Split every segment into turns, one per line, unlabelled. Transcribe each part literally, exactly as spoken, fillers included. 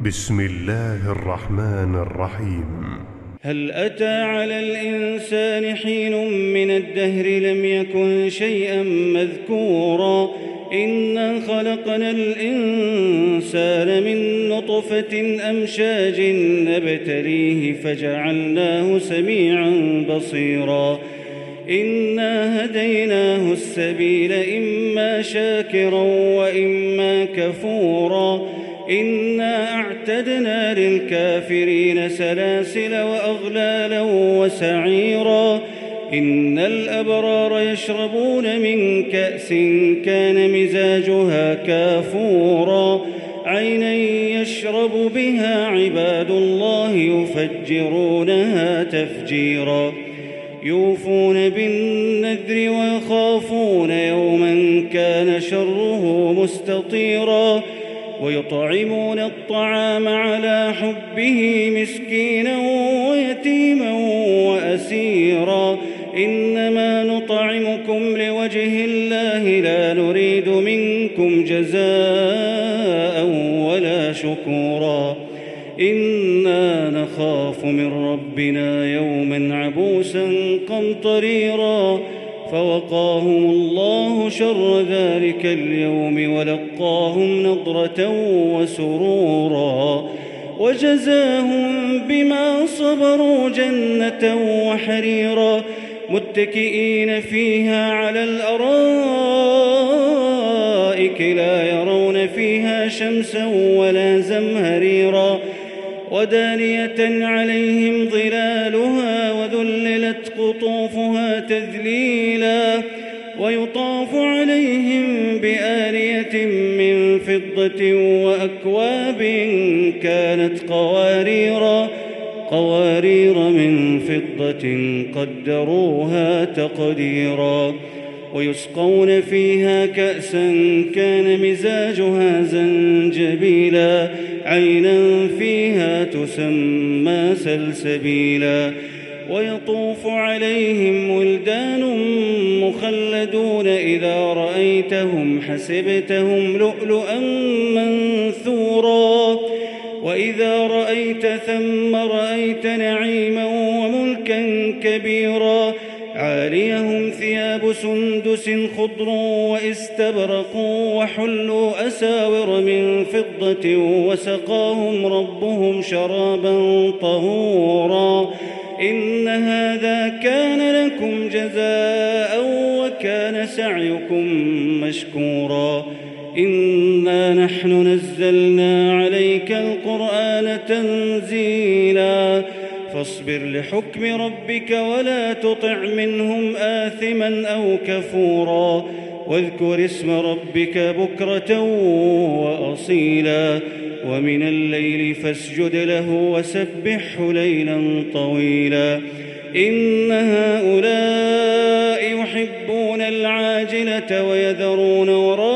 بسم الله الرحمن الرحيم.
هل أتى على الإنسان حين من الدهر لم يكن شيئا مذكورا إنا خلقنا الإنسان من نطفة أمشاج نبتليه فجعلناه سميعا بصيرا إنا هديناه السبيل إما شاكرا وإما كفورا إنا أعتدنا للكافرين سلاسل وأغلالا وسعيرا إن الأبرار يشربون من كأس كان مزاجها كافورا عينا يشرب بها عباد الله يفجرونها تفجيرا يوفون بالنذر ويخافون يوما كان شره مستطيرا ويطعمون الطعام على حبه مسكينا ويتيما وأسيرا إنما نطعمكم لوجه الله لا نريد منكم جزاء ولا شكورا إنا نخاف من ربنا يوما عبوسا قمطريرا فوقاهم الله شر ذلك اليوم ولقاهم نضرة وسرورا وجزاهم بما صبروا جنة وحريرا متكئين فيها على الأرائك لا يرون فيها شمسا ولا زمهريرا ودانية عليهم ظلالها وذللت قطوفها تذليلا ويطاف عليهم بآنية من فضة وأكواب كانت قواريرا قوارير من فضة قدروها تقديرا ويسقون فيها كأسا كان مزاجها زنجبيلا عينا فيها تسمى سلسبيلا ويطوف عليهم ولدان مخلدون إذا رأيتهم حسبتهم لؤلؤا منثورا وإذا رأيت ثم رأيت نعيما وملكا كبيرا عاليهم ثياب سندس خضر واستبرق وحلوا أساور من فضة وسقاهم ربهم شرابا طهورا إن هذا كان لكم جزاء وكان سعيكم مشكورا إنا نحن نزلنا عليك القرآن تنزيلا فاصبر لحكم ربك ولا تطع منهم آثما أو كفورا واذكر اسم ربك بكرة وأصيلا ومن الليل فاسجد له وسبحه ليلا طويلا إن هؤلاء يحبون العاجلة ويذرون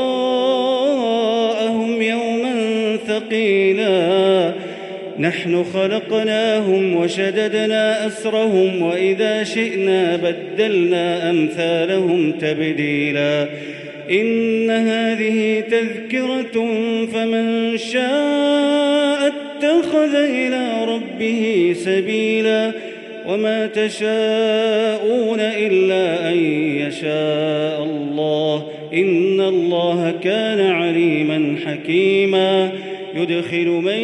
وراءهم يوما ثقيلا نحن خلقناهم وشددنا أسرهم وإذا شئنا بدلنا أمثالهم تبديلا إن هذه تذكرة فمن شاء اتخذ إلى ربه سبيلا وما تشاءون إلا أن يشاء الله إن الله كان عليما حكيما يدخل من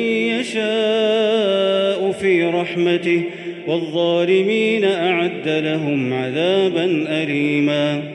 يشاء في رحمته والظالمين أعد لهم عذابا أليما.